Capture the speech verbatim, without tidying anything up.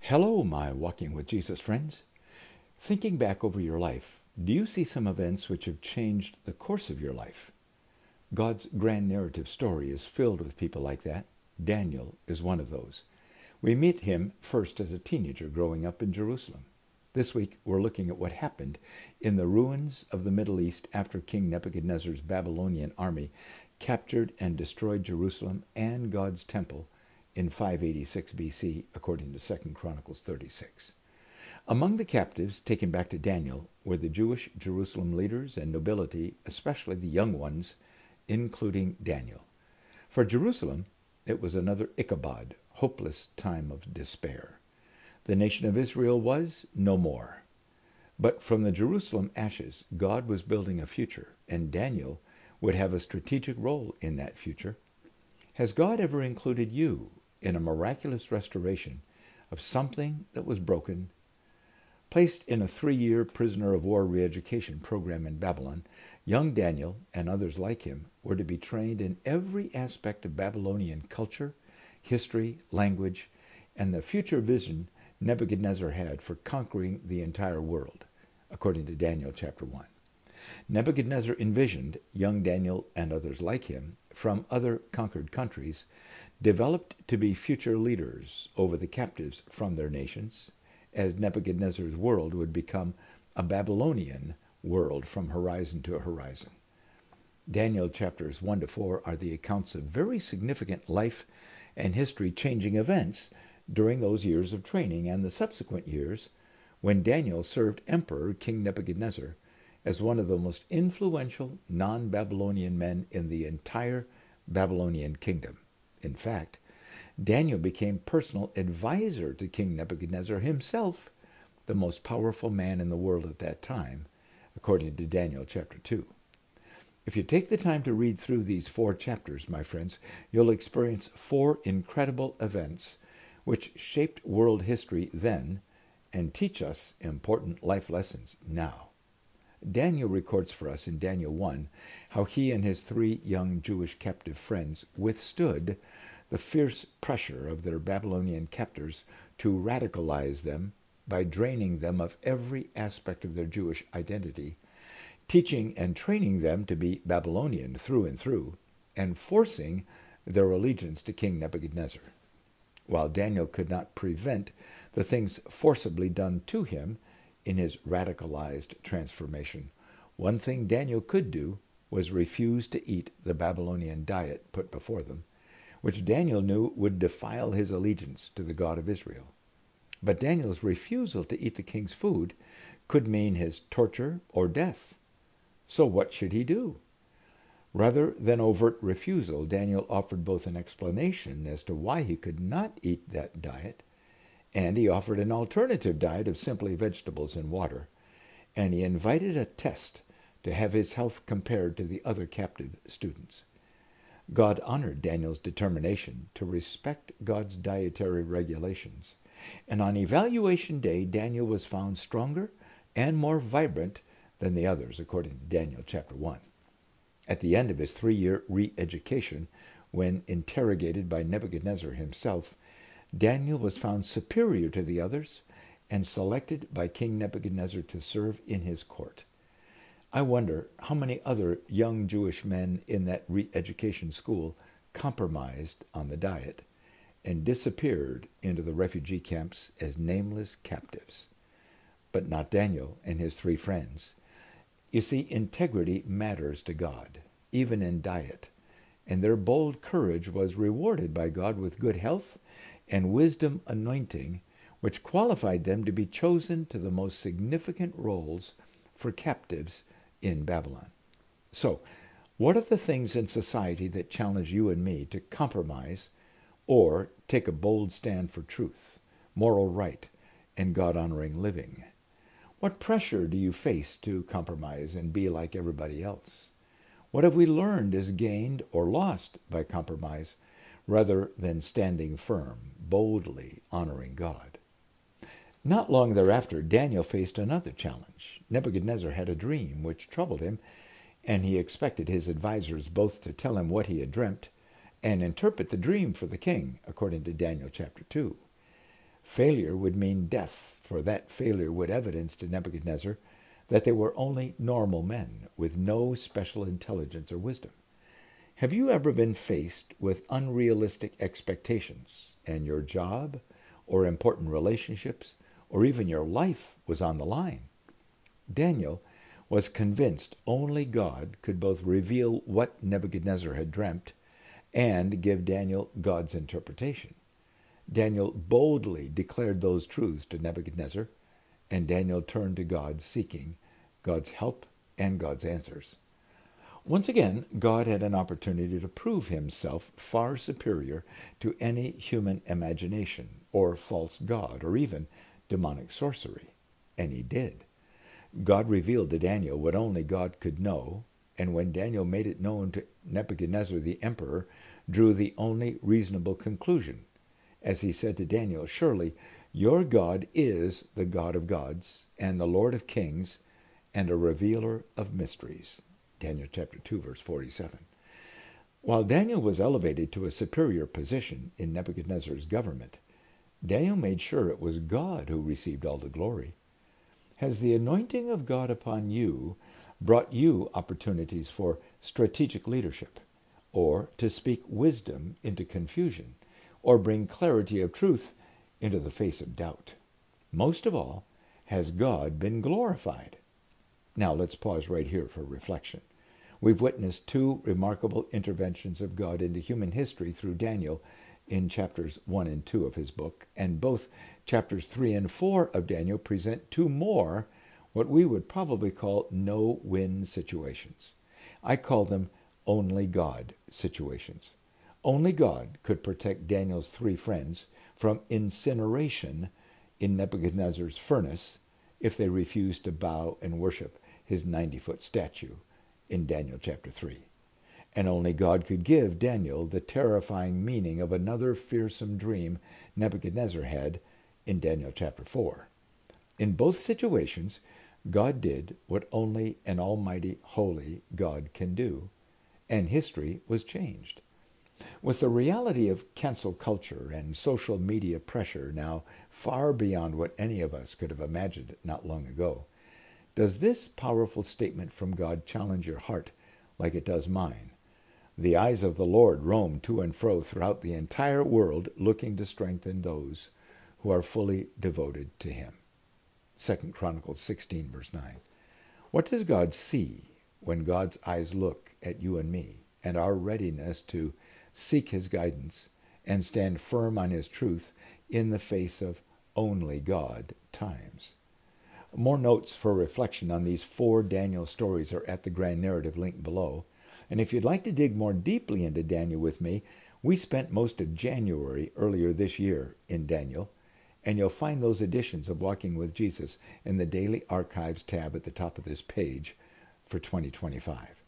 Hello, my Walking with Jesus friends. Thinking back over your life, do you see some events which have changed the course of your life? God's grand narrative story is filled with people like that. Daniel is one of those. We meet him first as a teenager growing up in Jerusalem. This week, we're looking at what happened in the ruins of the Middle East after King Nebuchadnezzar's Babylonian army captured and destroyed Jerusalem and God's temple in five eighty-six B C, according to Second Chronicles thirty-six. Among the captives taken back to Daniel were the Jewish Jerusalem leaders and nobility, especially the young ones, including Daniel. For Jerusalem, it was another Ichabod, hopeless time of despair. The nation of Israel was no more. But from the Jerusalem ashes, God was building a future, and Daniel would have a strategic role in that future. Has God ever included you in a miraculous restoration of something that was broken? Placed in a three-year prisoner of war re-education program in Babylon, young Daniel and others like him were to be trained in every aspect of Babylonian culture, history, language, and the future vision Nebuchadnezzar had for conquering the entire world, according to Daniel chapter one. Nebuchadnezzar envisioned young Daniel and others like him from other conquered countries developed to be future leaders over the captives from their nations, as Nebuchadnezzar's world would become a Babylonian world from horizon to horizon. Daniel chapters one to four are the accounts of very significant life and history-changing events during those years of training and the subsequent years when Daniel served Emperor King Nebuchadnezzar as one of the most influential non-Babylonian men in the entire Babylonian kingdom. In fact, Daniel became personal advisor to King Nebuchadnezzar himself, the most powerful man in the world at that time, according to Daniel chapter two. If you take the time to read through these four chapters, my friends, you'll experience four incredible events which shaped world history then and teach us important life lessons now. Daniel records for us in Daniel one how he and his three young Jewish captive friends withstood the fierce pressure of their Babylonian captors to radicalize them by draining them of every aspect of their Jewish identity, teaching and training them to be Babylonian through and through, and forcing their allegiance to King Nebuchadnezzar. While Daniel could not prevent the things forcibly done to him in his radicalized transformation, one thing Daniel could do was refuse to eat the Babylonian diet put before them, which Daniel knew would defile his allegiance to the God of Israel. But Daniel's refusal to eat the king's food could mean his torture or death. So what should he do? Rather than overt refusal, Daniel offered both an explanation as to why he could not eat that diet, and he offered an alternative diet of simply vegetables and water, and he invited a test to have his health compared to the other captive students. God honored Daniel's determination to respect God's dietary regulations, and on evaluation day, Daniel was found stronger and more vibrant than the others, according to Daniel chapter one. At the end of his three-year re-education, when interrogated by Nebuchadnezzar himself, Daniel was found superior to the others and selected by King Nebuchadnezzar to serve in his court. I wonder how many other young Jewish men in that re-education school compromised on the diet and disappeared into the refugee camps as nameless captives. But not Daniel and his three friends. You see, integrity matters to God, even in diet, and their bold courage was rewarded by God with good health and wisdom anointing, which qualified them to be chosen to the most significant roles for captives in Babylon. So, what are the things in society that challenge you and me to compromise or take a bold stand for truth, moral right, and God-honoring living? What pressure do you face to compromise and be like everybody else? What have we learned is gained or lost by compromise rather than standing firm, boldly honoring God? Not long thereafter, Daniel faced another challenge. Nebuchadnezzar had a dream which troubled him, and he expected his advisors both to tell him what he had dreamt and interpret the dream for the king, according to Daniel chapter two. Failure would mean death, for that failure would evidence to Nebuchadnezzar that they were only normal men with no special intelligence or wisdom. Have you ever been faced with unrealistic expectations and your job or important relationships or even your life was on the line? Daniel was convinced only God could both reveal what Nebuchadnezzar had dreamt and give Daniel God's interpretation. Daniel boldly declared those truths to Nebuchadnezzar, and Daniel turned to God seeking God's help and God's answers. Once again, God had an opportunity to prove himself far superior to any human imagination or false god or even demonic sorcery, and he did. God revealed to Daniel what only God could know, and when Daniel made it known to Nebuchadnezzar the emperor, drew the only reasonable conclusion. As he said to Daniel, "Surely your God is the God of gods and the Lord of kings and a revealer of mysteries." Daniel chapter two, verse forty-seven. While Daniel was elevated to a superior position in Nebuchadnezzar's government, Daniel made sure it was God who received all the glory. Has the anointing of God upon you brought you opportunities for strategic leadership, or to speak wisdom into confusion, or bring clarity of truth into the face of doubt? Most of all, has God been glorified? Now let's pause right here for reflection. We've witnessed two remarkable interventions of God into human history through Daniel in chapters one and two of his book, and both chapters three and four of Daniel present two more what we would probably call no-win situations. I call them only God situations. Only God could protect Daniel's three friends from incineration in Nebuchadnezzar's furnace if they refused to bow and worship his ninety-foot statue in Daniel chapter three. And only God could give Daniel the terrifying meaning of another fearsome dream Nebuchadnezzar had in Daniel chapter four. In both situations, God did what only an almighty, holy God can do, and history was changed. With the reality of cancel culture and social media pressure now far beyond what any of us could have imagined not long ago, does this powerful statement from God challenge your heart like it does mine? The eyes of the Lord roam to and fro throughout the entire world, looking to strengthen those who are fully devoted to him. Second Chronicles sixteen, verse nine. What does God see when God's eyes look at you and me and our readiness to seek his guidance and stand firm on his truth in the face of only God times? More notes for reflection on these four Daniel stories are at the Grand Narrative link below. And if you'd like to dig more deeply into Daniel with me, we spent most of January earlier this year in Daniel, and you'll find those editions of Walking with Jesus in the Daily Archives tab at the top of this page for twenty twenty-five.